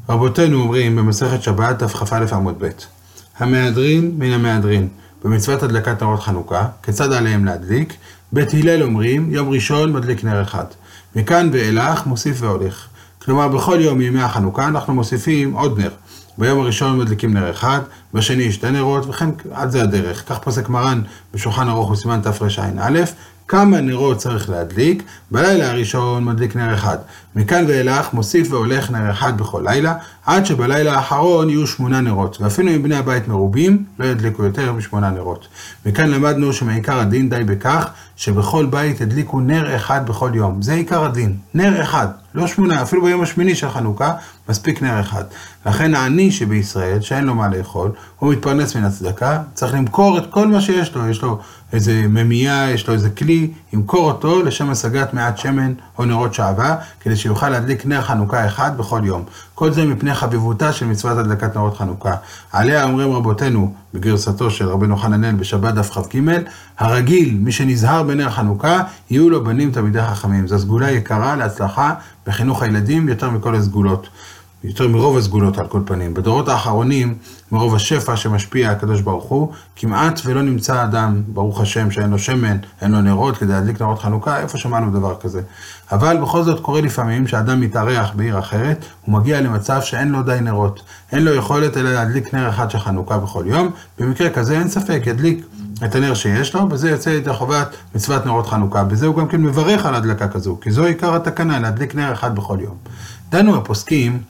רבותינו אומרים במסכת שבת דף כ"א עמוד ב' המהדרין מן המהדרין במצוות הדלקת נרות חנוכה, כיצד עליהם להדליק? בית הלל אומרים יום ראשון מדליק נר אחד, מכאן ואילך מוסיף והולך. כלומר בכל יום מימי החנוכה אנחנו מוסיפים עוד נר. ביום הראשון מדליקים נר אחד, בשני 2 נרות, וכן עד זה הדרך. כך פוסק מרן בשולחן ערוך בסימן תרע"א, כמה נרות צריך להדליק? בלילה הראשון מדליק נר אחד, מכאן ואילך מוסיף והולך נר אחד בכל לילה, עד שבלילה האחרון יהיו 8 נרות, ואפילו אם בני הבית מרובים לא ידליקו יותר מ8 נרות. מכאן למדנו שמעיקר הדין די בכך שבכל בית ידליקו נר אחד בכל יום. זה עיקר הדין, נר אחד, לא 8, אפילו ביום השמיני של חנוכה מספיק נר אחד. לכן העני שבישראל שאין לו מה לאכול, הוא מתפרנס מן הצדקה, צריך למכור את כל מה שיש לו. יש לו איזה ממייה, יש לו איזה כלי, ימכור אותו לשם השגת מעט שמן או נרות שעבה, כדי שיוכל להדליק נר חנוכה אחד בכל יום. כל זה מפני חביבותה של מצוות הדלקת נרות חנוכה. עליה אומרים רבותינו בגרסתו של רבנו חננאל בשבת דף כ"ג, הרגיל, מי שנזהר בנר חנוכה, יהיו לו בנים תלמידי חכמים. זו סגולה יקרה להצלחה בחינוך הילדים יותר מכל הסגולות. יותר מרוב הסגולות על כל פנים. בדורות האחרונים, מרוב השפע שמשפיע הקדוש ברוך הוא, כמעט ולא נמצא אדם, ברוך השם, שאין לו שמן, אין לו נרות כדי להדליק נרות חנוכה. איפה שמענו דבר כזה? אבל בכל זאת קורה לפעמים שאדם מתארח בעיר אחרת, הוא מגיע למצב שאין לו די נרות. אין לו יכולת אלא להדליק נר אחד של חנוכה בכל יום. במקרה כזה אין ספק, ידליק את הנר שיש לו, וזה יוצא את חובת מצוות נרות חנוכה. בזה הוא גם כן מברך על הדלקה כזו, כי זו עיקר התקנה, להדליק נר אחד בכל יום. דנו הפוסקים,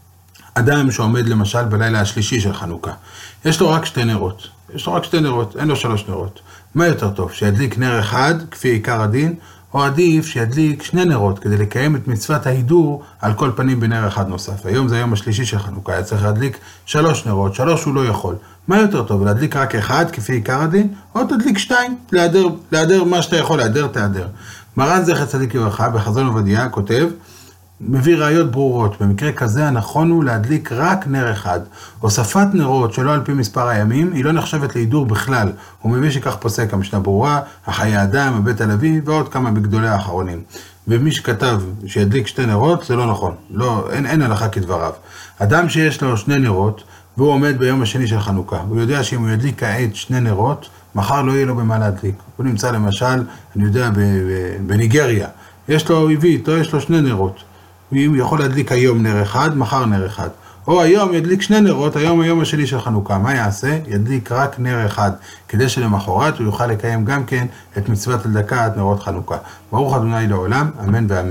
אדם שעומד למשל בלילה השלישי של חנוכה, יש לו רק 2 נרות, אין לו 3 נרות. מה יותר טוב, שידליק נר אחד כפי עיקר הדין, או עדיף שידליק 2 נרות כדי לקיים את מצוות ההידור על כל פנים בנר אחד נוסף? היום זה היום השלישי של חנוכה, היה צריך להדליק 3 נרות, 3 הוא לא יכול. מה יותר טוב, להדליק רק 1 כפי עיקר הדין, או תדליק 2, להדר מה שאתה יכול, להדר תהדר. מרן זכר צדיק לברכה בחזון עובדיה כותב, מביא ראיות ברורות. במקרה כזה הנכון הוא להדליק רק נר אחד. הוספת נרות שלא על פי מספר הימים היא לא נחשבת להידור בכלל. הוא מביא שכך פוסק המשנה ברורה, החיי אדם, הבית הלוי ועוד כמה בגדולי האחרונים. ומי שכתב שידליק 2 נרות זה לא נכון. אין הלכה כדבריו. אדם שיש לו 2 נרות והוא עומד ביום השני של חנוכה, הוא יודע שאם הוא ידליק כעת 2 נרות, מחר לא יהיה לו במה להדליק. הוא נמצא למשל, אני יודע, בניגריה. יש לו איבית, או יש לו 2 נרות. הוא יכול להדליק היום נר אחד, מחר נר אחד. או היום ידליק 2 נרות, היום השני של חנוכה. מה יעשה? ידליק רק נר אחד, כדי שלמחרת הוא יוכל לקיים גם כן את מצוות הדלקת נרות חנוכה. ברוך ה' לעולם, אמן ואמן.